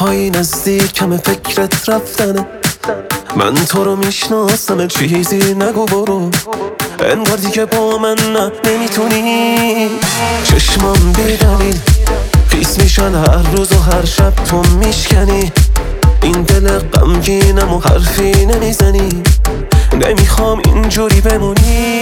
تنهایی نزدیکم فکرت رفتنه. من تو رو میشناسم چیزی نگو برو، انگار دیگه با من نمیتونی. چشمام بی دلیل خیس میشن هر روز و هر شب تو میشکنی. این دل غمگینم و حرفی نمیزنی، نمیخوام اینجوری بمونی.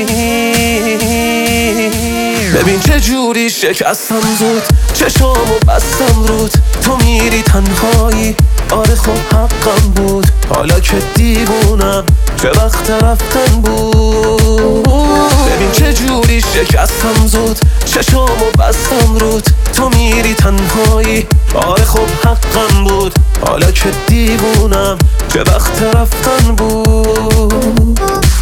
ببین چه جوری شکستم زود، چشامو بستم رود، تو میری تنهایی. آره خب حقم بود، حالا که دیوونم چه وقت رفتن بود. ببین چه جوری شکستم زود، چشامو بستم رود، تو میری تنهایی. آره خب حقم بود، حالا که دیوونم چه وقت رفتن بود.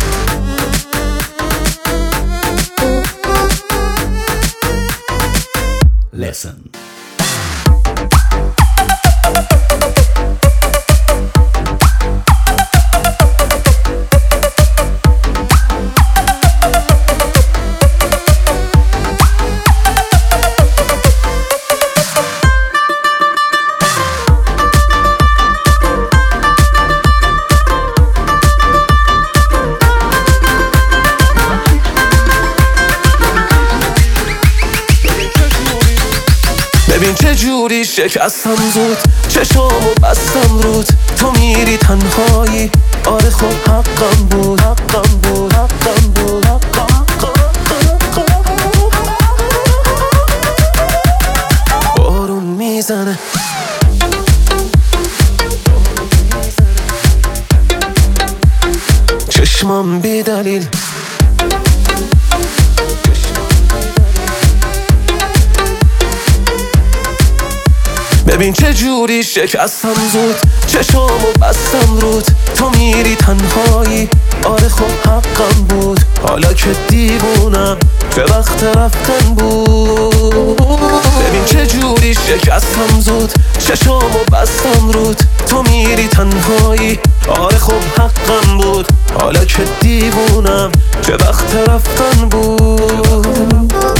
Listen. ببین چه جوری شکستم زود، چشامو بستم رود، تو میری تنهایی. آره خب حقم بود، حقم بود، حقم بود، بارون میزنه. چشمام بی دلیل ببین چه جوری شکستم زود، چشامو بستم رود، تو میری تنهایی. آره خب حقم بود، حالا که دیوونم چه وقت رفتن بود. ببین چه جوری شکستم زود، چشامو بستم رود، تو میری تنهایی. آره خب حقم بود، حالا که دیوونم چه وقت رفتن بود.